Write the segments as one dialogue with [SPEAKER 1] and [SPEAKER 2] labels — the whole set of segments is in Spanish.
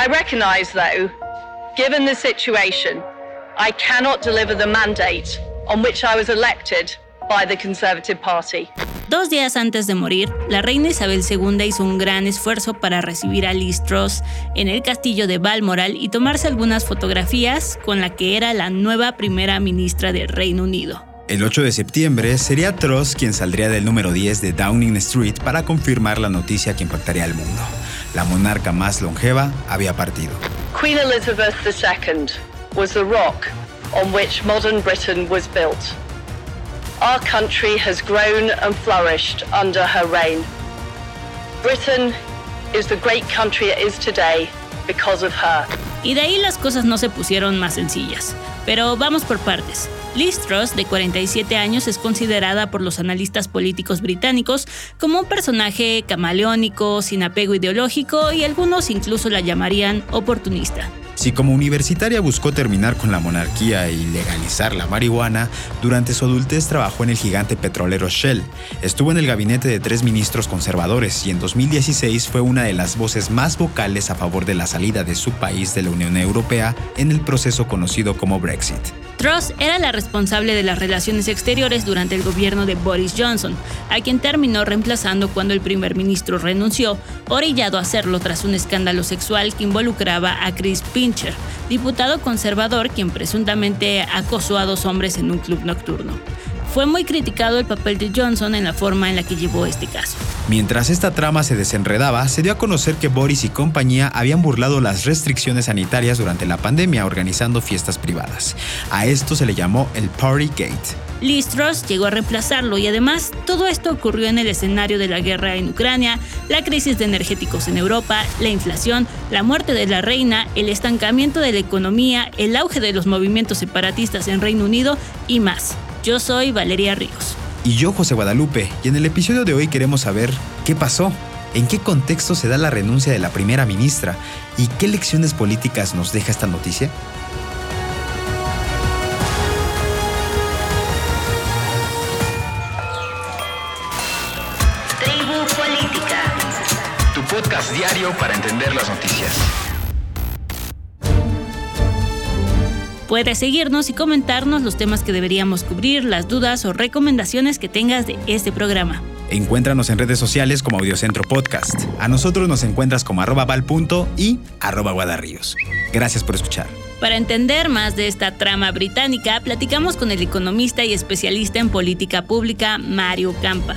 [SPEAKER 1] I recognize, though, given the situation, I cannot deliver the mandate on which I was elected by the Conservative Party.
[SPEAKER 2] 2 días antes de morir, la reina Isabel II hizo un gran esfuerzo para recibir a Liz Truss en el castillo de Balmoral y tomarse algunas fotografías con la que era la nueva primera ministra del Reino Unido.
[SPEAKER 3] El 8 de septiembre sería Truss quien saldría del número 10 de Downing Street para confirmar la noticia que impactaría al mundo. La monarca más longeva había partido.
[SPEAKER 1] Queen Elizabeth II was the rock on which modern Britain was built. Our country has grown and flourished under her reign. Britain is the great country it is today because of her.
[SPEAKER 2] Y de ahí las cosas no se pusieron más sencillas. Pero vamos por partes. Liz Truss, de 47 años, es considerada por los analistas políticos británicos como un personaje camaleónico, sin apego ideológico y algunos incluso la llamarían oportunista.
[SPEAKER 3] Si como universitaria buscó terminar con la monarquía y legalizar la marihuana, durante su adultez trabajó en el gigante petrolero Shell. Estuvo en el gabinete de 3 ministros conservadores y en 2016 fue una de las voces más vocales a favor de la salida de su país de la Unión Europea en el proceso conocido como Brexit.
[SPEAKER 2] Truss era la responsable de las relaciones exteriores durante el gobierno de Boris Johnson, a quien terminó reemplazando cuando el primer ministro renunció, orillado a hacerlo tras un escándalo sexual que involucraba a Chris Pincher, diputado conservador quien presuntamente acosó a 2 hombres en un club nocturno. Fue muy criticado el papel de Johnson en la forma en la que llevó este caso.
[SPEAKER 3] Mientras esta trama se desenredaba, se dio a conocer que Boris y compañía habían burlado las restricciones sanitarias durante la pandemia organizando fiestas privadas. A esto se le llamó el Partygate.
[SPEAKER 2] Liz Truss llegó a reemplazarlo y además todo esto ocurrió en el escenario de la guerra en Ucrania, la crisis de energéticos en Europa, la inflación, la muerte de la reina, el estancamiento de la economía, el auge de los movimientos separatistas en Reino Unido y más. Yo soy Valeria Ríos.
[SPEAKER 3] Y yo, José Guadalupe, y en el episodio de hoy queremos saber qué pasó, en qué contexto se da la renuncia de la primera ministra y qué lecciones políticas nos deja esta noticia.
[SPEAKER 4] Tribu Política. Tu podcast diario para entender las noticias.
[SPEAKER 2] Puedes seguirnos y comentarnos los temas que deberíamos cubrir, las dudas o recomendaciones que tengas de este programa.
[SPEAKER 3] Encuéntranos en redes sociales como Audiocentro Podcast. A nosotros nos encuentras como @val.y y @guadarríos. Gracias por escuchar.
[SPEAKER 2] Para entender más de esta trama británica, platicamos con el economista y especialista en política pública, Mario Campa.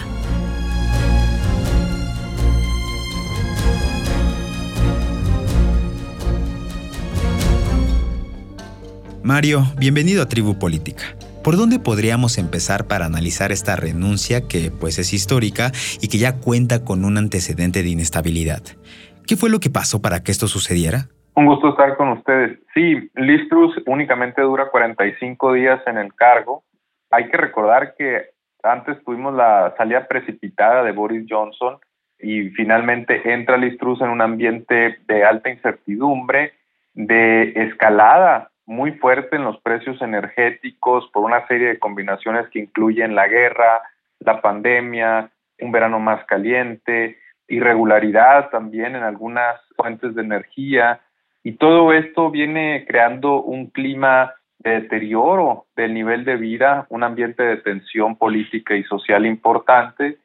[SPEAKER 3] Mario, bienvenido a Tribu Política. ¿Por dónde podríamos empezar para analizar esta renuncia que pues es histórica y que ya cuenta con un antecedente de inestabilidad? ¿Qué fue lo que pasó para que esto sucediera?
[SPEAKER 5] Un gusto estar con ustedes. Sí, Liz Truss únicamente dura 45 días en el cargo. Hay que recordar que antes tuvimos la salida precipitada de Boris Johnson y finalmente entra Liz Truss en un ambiente de alta incertidumbre, de escalada muy fuerte en los precios energéticos por una serie de combinaciones que incluyen la guerra, la pandemia, un verano más caliente, irregularidad también en algunas fuentes de energía, y todo esto viene creando un clima de deterioro del nivel de vida, un ambiente de tensión política y social importante,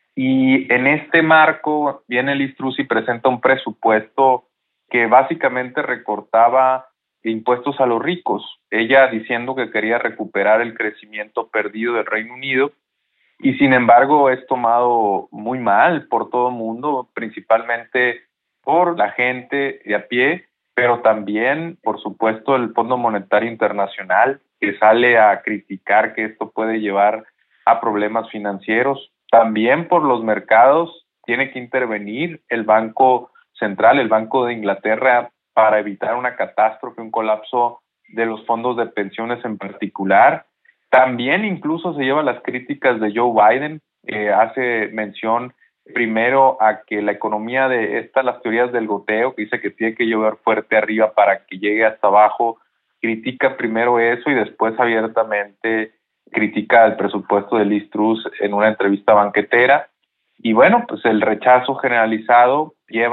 [SPEAKER 5] y en este marco viene Liz Truss y presenta un presupuesto que básicamente recortaba impuestos a los ricos, ella diciendo que quería recuperar el crecimiento perdido del Reino Unido, y sin embargo es tomado muy mal por todo el mundo, principalmente por la gente de a pie, pero también, por supuesto, el Fondo Monetario Internacional, que sale a criticar que esto puede llevar a problemas financieros. También por los mercados tiene que intervenir el Banco Central, el Banco de Inglaterra, para evitar una catástrofe, un colapso de los fondos de pensiones en particular. También incluso se lleva las críticas de Joe Biden, que hace mención primero a que la economía de las teorías del goteo, que dice que tiene que llover fuerte arriba para que llegue hasta abajo, critica primero eso y después abiertamente critica el presupuesto de Liz Truss en una entrevista banquetera. Y bueno, pues el rechazo generalizado lleva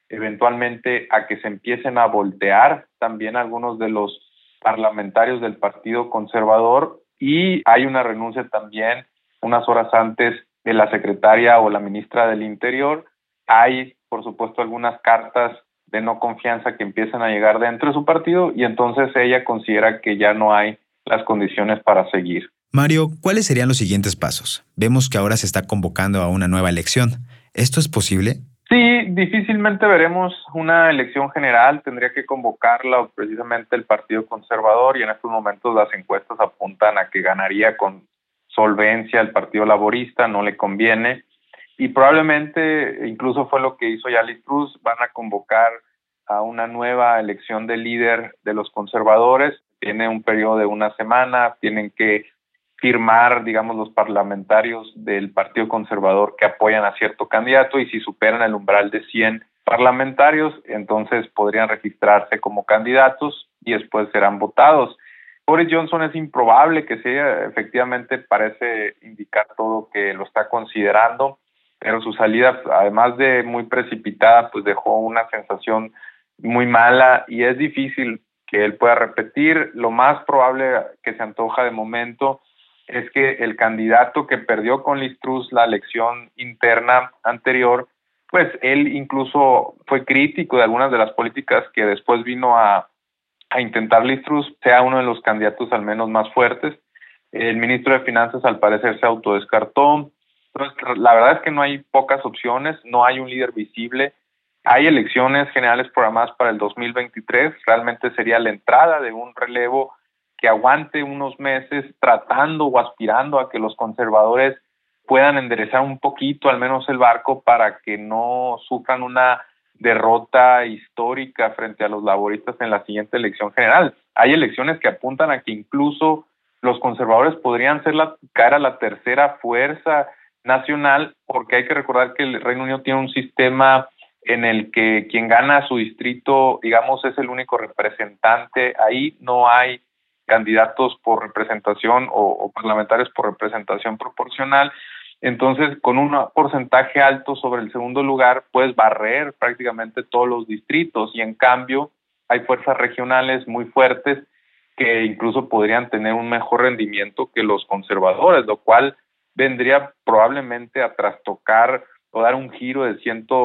[SPEAKER 5] eventualmente a que se empiecen a voltear también algunos de los parlamentarios del Partido Conservador, y hay una renuncia también unas horas antes de la secretaria o la ministra del Interior. Hay, por supuesto, algunas cartas de no confianza que empiezan a llegar dentro de su partido, y entonces ella considera que ya no hay las condiciones para seguir.
[SPEAKER 3] Mario, ¿cuáles serían los siguientes pasos? Vemos que ahora se está convocando a una nueva elección. ¿Esto es posible?
[SPEAKER 5] Sí, difícilmente veremos una elección general. Tendría que convocarla precisamente el Partido Conservador, y en estos momentos las encuestas apuntan a que ganaría con solvencia el Partido Laborista. No le conviene, y probablemente incluso fue lo que hizo ya Liz Truss. Van a convocar a una nueva elección de líder de los conservadores. Tiene un periodo de una semana, tienen que firmar, digamos, los parlamentarios del Partido Conservador que apoyan a cierto candidato, y si superan el umbral de 100 parlamentarios, entonces podrían registrarse como candidatos y después serán votados. Boris Johnson es improbable que sea, efectivamente parece indicar todo que lo está considerando, pero su salida, además de muy precipitada, pues dejó una sensación muy mala, y es difícil que él pueda repetir. Lo más probable que se antoja de momento es que el candidato que perdió con Liz Truss la elección interna anterior, pues él incluso fue crítico de algunas de las políticas que después vino a intentar Liz Truss, sea uno de los candidatos al menos más fuertes. El ministro de Finanzas al parecer se autodescartó. Entonces, la verdad es que no hay pocas opciones, no hay un líder visible. Hay elecciones generales programadas para el 2023, realmente sería la entrada de un relevo que aguante unos meses tratando o aspirando a que los conservadores puedan enderezar un poquito al menos el barco para que no sufran una derrota histórica frente a los laboristas en la siguiente elección general. Hay elecciones que apuntan a que incluso los conservadores podrían caer a la tercera fuerza nacional, porque hay que recordar que el Reino Unido tiene un sistema en el que quien gana su distrito, digamos, es el único representante. Ahí no hay candidatos por representación o parlamentarios por representación proporcional. Entonces, con un porcentaje alto sobre el segundo lugar, puedes barrer prácticamente todos los distritos, y en cambio hay fuerzas regionales muy fuertes que incluso podrían tener un mejor rendimiento que los conservadores, lo cual vendría probablemente a trastocar o dar un giro de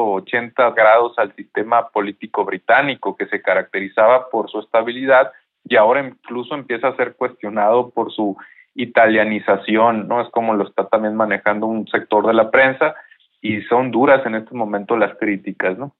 [SPEAKER 5] 180 grados al sistema político británico, que se caracterizaba por su estabilidad y ahora incluso empieza a ser cuestionado por su italianización, ¿no? Es como lo está también manejando un sector de la prensa, y son duras en este momento las críticas, ¿no?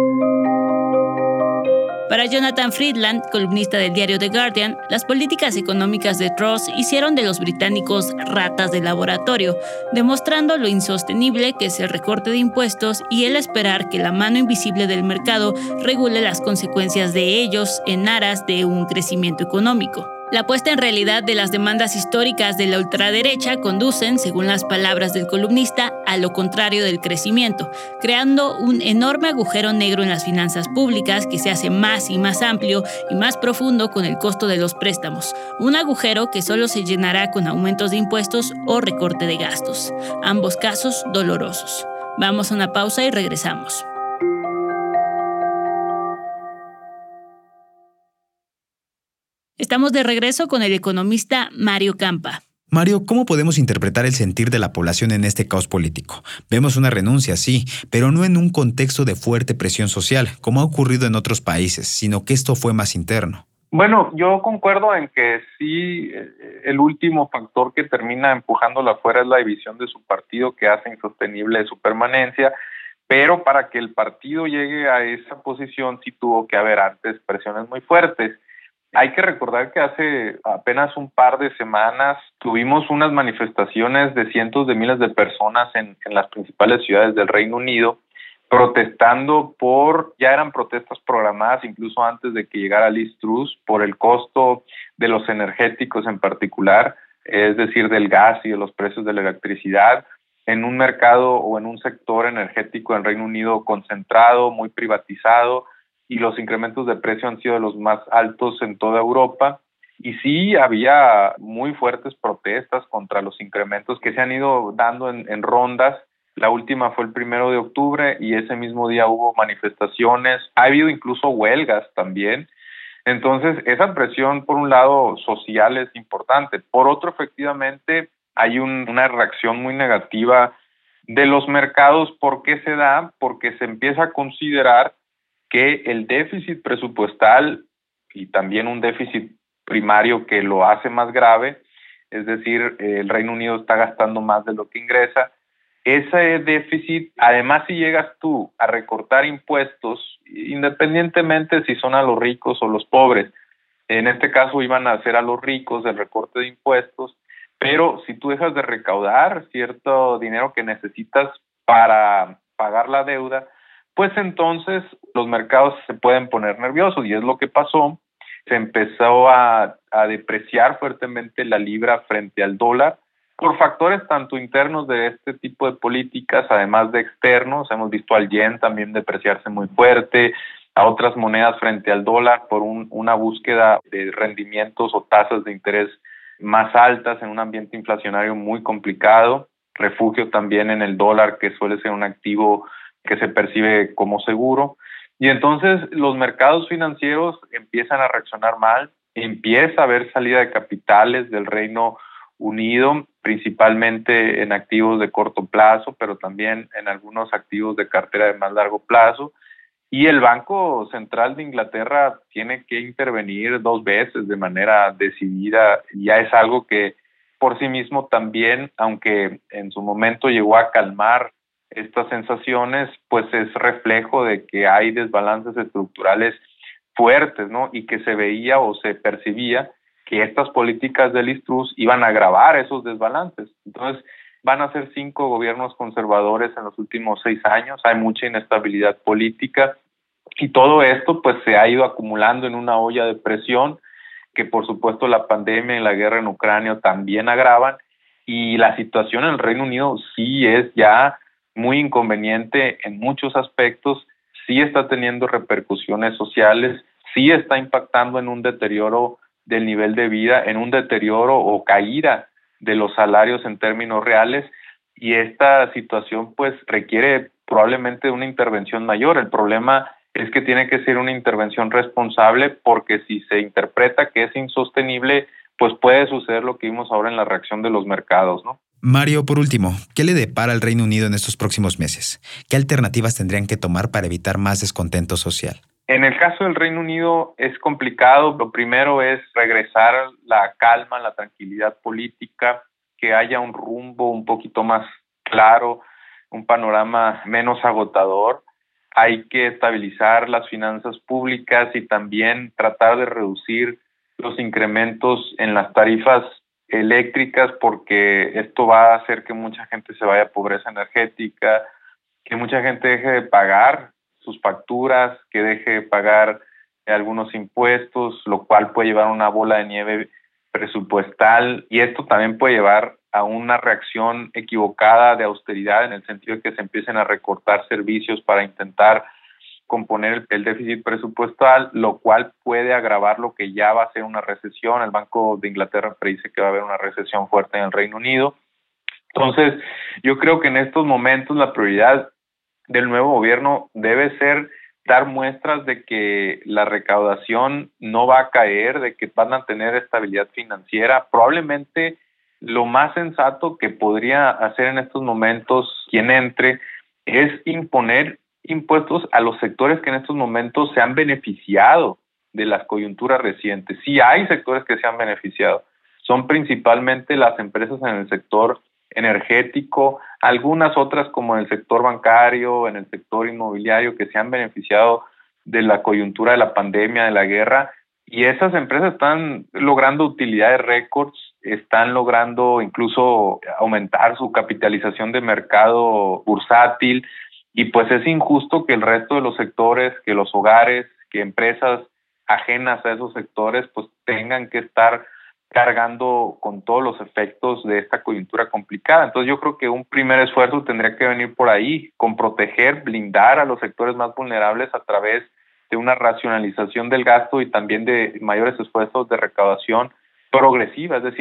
[SPEAKER 2] Para Jonathan Freedland, columnista del diario The Guardian, las políticas económicas de Truss hicieron de los británicos ratas de laboratorio, demostrando lo insostenible que es el recorte de impuestos y el esperar que la mano invisible del mercado regule las consecuencias de ellos en aras de un crecimiento económico. La puesta en realidad de las demandas históricas de la ultraderecha conducen, según las palabras del columnista, a lo contrario del crecimiento, creando un enorme agujero negro en las finanzas públicas que se hace más y más amplio y más profundo con el costo de los préstamos. Un agujero que solo se llenará con aumentos de impuestos o recorte de gastos. Ambos casos dolorosos. Vamos a una pausa y regresamos. Estamos de regreso con el economista Mario Campa.
[SPEAKER 3] Mario, ¿cómo podemos interpretar el sentir de la población en este caos político? Vemos una renuncia, sí, pero no en un contexto de fuerte presión social, como ha ocurrido en otros países, sino que esto fue más interno.
[SPEAKER 5] Bueno, yo concuerdo en que sí, el último factor que termina empujándola afuera es la división de su partido, que hace insostenible su permanencia, pero para que el partido llegue a esa posición sí tuvo que haber antes presiones muy fuertes. Hay que recordar que hace apenas un par de semanas tuvimos unas manifestaciones de cientos de miles de personas en las principales ciudades del Reino Unido protestando ya eran protestas programadas incluso antes de que llegara Liz Truss, por el costo de los energéticos en particular, es decir, del gas y de los precios de la electricidad, en un mercado o en un sector energético en Reino Unido concentrado, muy privatizado, y los incrementos de precio han sido de los más altos en toda Europa. Y sí había muy fuertes protestas contra los incrementos que se han ido dando en rondas La última fue el 1 de octubre y ese mismo día hubo manifestaciones, ha habido incluso huelgas también. Entonces, esa presión, por un lado, social es importante. Por otro, efectivamente, hay una reacción muy negativa de los mercados. ¿Por qué se da? Porque se empieza a considerar que el déficit presupuestal y también un déficit primario que lo hace más grave, es decir, el Reino Unido está gastando más de lo que ingresa. Ese déficit, además, si llegas tú a recortar impuestos, independientemente si son a los ricos o los pobres, en este caso iban a hacer a los ricos el recorte de impuestos, pero si tú dejas de recaudar cierto dinero que necesitas para pagar la deuda, pues entonces los mercados se pueden poner nerviosos, y es lo que pasó. Se empezó a depreciar fuertemente la libra frente al dólar, por factores tanto internos de este tipo de políticas, además de externos. Hemos visto al yen también depreciarse muy fuerte, a otras monedas frente al dólar por una búsqueda de rendimientos o tasas de interés más altas en un ambiente inflacionario muy complicado, refugio también en el dólar, que suele ser un activo que se percibe como seguro. Y entonces los mercados financieros empiezan a reaccionar mal, empieza a haber salida de capitales del Reino Unido, principalmente en activos de corto plazo, pero también en algunos activos de cartera de más largo plazo. Y el Banco Central de Inglaterra tiene que intervenir 2 veces de manera decidida. Ya es algo que por sí mismo también, aunque en su momento llegó a calmar estas sensaciones, pues es reflejo de que hay desbalances estructurales fuertes, ¿no? Y que se veía o se percibía que estas políticas de Liz Truss iban a agravar esos desbalances. Entonces, van a ser 5 gobiernos conservadores en los últimos 6 años, hay mucha inestabilidad política, y todo esto pues se ha ido acumulando en una olla de presión que por supuesto la pandemia y la guerra en Ucrania también agravan, y la situación en el Reino Unido sí es ya muy inconveniente en muchos aspectos, sí está teniendo repercusiones sociales, sí está impactando en un deterioro del nivel de vida, en un deterioro o caída de los salarios en términos reales, y esta situación pues requiere probablemente una intervención mayor. El problema es que tiene que ser una intervención responsable, porque si se interpreta que es insostenible, pues puede suceder lo que vimos ahora en la reacción de los mercados, ¿no?
[SPEAKER 3] Mario, por último, ¿qué le depara al Reino Unido en estos próximos meses? ¿Qué alternativas tendrían que tomar para evitar más descontento social?
[SPEAKER 5] En el caso del Reino Unido es complicado. Lo primero es regresar la calma, la tranquilidad política, que haya un rumbo un poquito más claro, un panorama menos agotador. Hay que estabilizar las finanzas públicas y también tratar de reducir los incrementos en las tarifas eléctricas, porque esto va a hacer que mucha gente se vaya a pobreza energética, que mucha gente deje de pagar sus facturas, que deje de pagar algunos impuestos, lo cual puede llevar a una bola de nieve presupuestal, y esto también puede llevar a una reacción equivocada de austeridad, en el sentido de que se empiecen a recortar servicios para intentar componer el déficit presupuestal, lo cual puede agravar lo que ya va a ser una recesión. El Banco de Inglaterra predice que va a haber una recesión fuerte en el Reino Unido. Entonces, yo creo que en estos momentos la prioridad del nuevo gobierno debe ser dar muestras de que la recaudación no va a caer, de que van a tener estabilidad financiera. Probablemente lo más sensato que podría hacer en estos momentos quien entre es imponer impuestos a los sectores que en estos momentos se han beneficiado de las coyunturas recientes. Sí hay sectores que se han beneficiado, son principalmente las empresas en el sector energético, algunas otras como en el sector bancario, en el sector inmobiliario, que se han beneficiado de la coyuntura de la pandemia, de la guerra, y esas empresas están logrando utilidades récords, están logrando incluso aumentar su capitalización de mercado bursátil, y pues es injusto que el resto de los sectores, que los hogares, que empresas ajenas a esos sectores, pues tengan que estar cargando con todos los efectos de esta coyuntura complicada. Entonces yo creo que un primer esfuerzo tendría que venir por ahí, con proteger, blindar a los sectores más vulnerables a través de una racionalización del gasto y también de mayores esfuerzos de recaudación progresiva, es decir,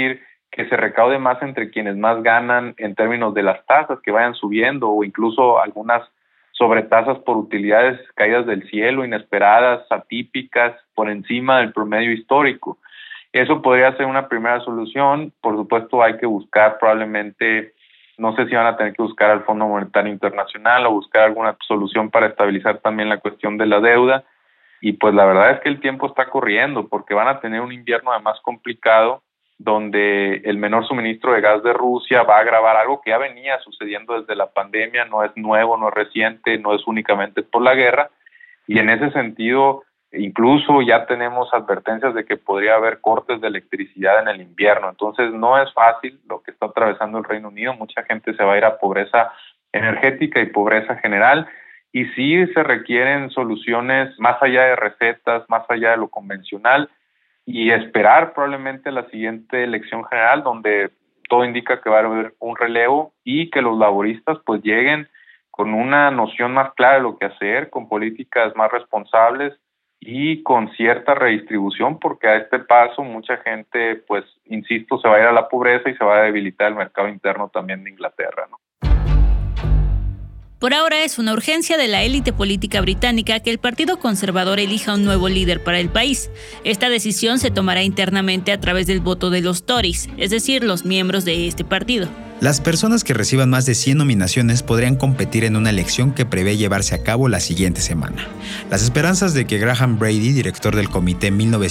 [SPEAKER 5] que se recaude más entre quienes más ganan en términos de las tasas que vayan subiendo, o incluso algunas sobretasas por utilidades caídas del cielo, inesperadas, atípicas, por encima del promedio histórico. Eso podría ser una primera solución. Por supuesto, hay que buscar probablemente, no sé si van a tener que buscar al Fondo Monetario Internacional o buscar alguna solución para estabilizar también la cuestión de la deuda. Y pues la verdad es que el tiempo está corriendo, porque van a tener un invierno además complicado, donde el menor suministro de gas de Rusia va a agravar algo que ya venía sucediendo desde la pandemia, no es nuevo, no es reciente, no es únicamente por la guerra, y en ese sentido incluso ya tenemos advertencias de que podría haber cortes de electricidad en el invierno. Entonces no es fácil lo que está atravesando el Reino Unido, mucha gente se va a ir a pobreza energética y pobreza general, y sí se requieren soluciones más allá de recetas, más allá de lo convencional, y esperar probablemente la siguiente elección general, donde todo indica que va a haber un relevo y que los laboristas pues lleguen con una noción más clara de lo que hacer, con políticas más responsables y con cierta redistribución, porque a este paso mucha gente, pues insisto, se va a ir a la pobreza y se va a debilitar el mercado interno también de Inglaterra, ¿no?
[SPEAKER 2] Por ahora es una urgencia de la élite política británica que el Partido Conservador elija un nuevo líder para el país. Esta decisión se tomará internamente a través del voto de los Tories, es decir, los miembros de este partido.
[SPEAKER 3] Las personas que reciban más de 100 nominaciones podrían competir en una elección que prevé llevarse a cabo la siguiente semana. Las esperanzas de que Graham Brady, director del Comité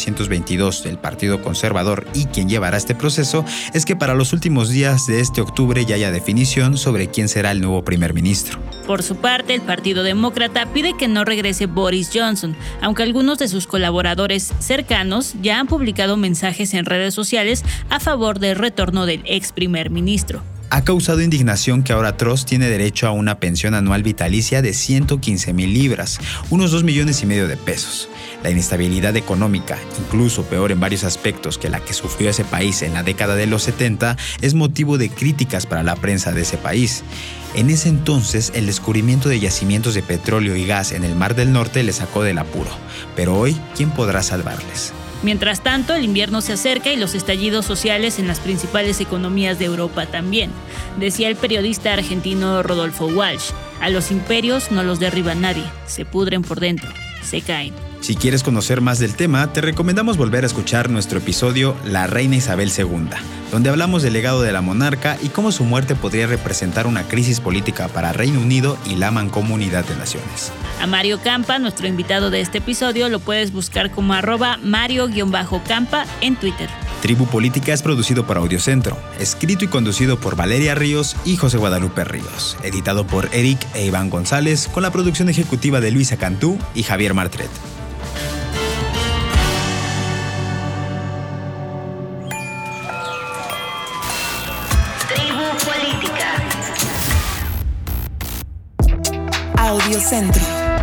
[SPEAKER 3] 1922 del Partido Conservador y quien llevará este proceso, es que para los últimos días de este octubre ya haya definición sobre quién será el nuevo primer ministro.
[SPEAKER 2] Por su parte, el Partido Demócrata pide que no regrese Boris Johnson, aunque algunos de sus colaboradores cercanos ya han publicado mensajes en redes sociales a favor del retorno del ex primer ministro.
[SPEAKER 3] Ha causado indignación que ahora Truss tiene derecho a una pensión anual vitalicia de 115,000 libras, unos 2,5 millones de pesos. La inestabilidad económica, incluso peor en varios aspectos que la que sufrió ese país en la década de los 70, es motivo de críticas para la prensa de ese país. En ese entonces, el descubrimiento de yacimientos de petróleo y gas en el Mar del Norte les sacó del apuro. Pero hoy, ¿quién podrá salvarles?
[SPEAKER 2] Mientras tanto, el invierno se acerca y los estallidos sociales en las principales economías de Europa también. Decía el periodista argentino Rodolfo Walsh: a los imperios no los derriba nadie, se pudren por dentro, se caen.
[SPEAKER 3] Si quieres conocer más del tema, te recomendamos volver a escuchar nuestro episodio La Reina Isabel II, donde hablamos del legado de la monarca y cómo su muerte podría representar una crisis política para Reino Unido y la Mancomunidad de Naciones.
[SPEAKER 2] A Mario Campa, nuestro invitado de este episodio, lo puedes buscar como @Mario_Campa en Twitter.
[SPEAKER 3] Tribu Política es producido por Audiocentro, escrito y conducido por Valeria Ríos y José Guadalupe Ríos, editado por Eric e Iván González, con la producción ejecutiva de Luisa Cantú y Javier Martret.
[SPEAKER 6] Audiocentro.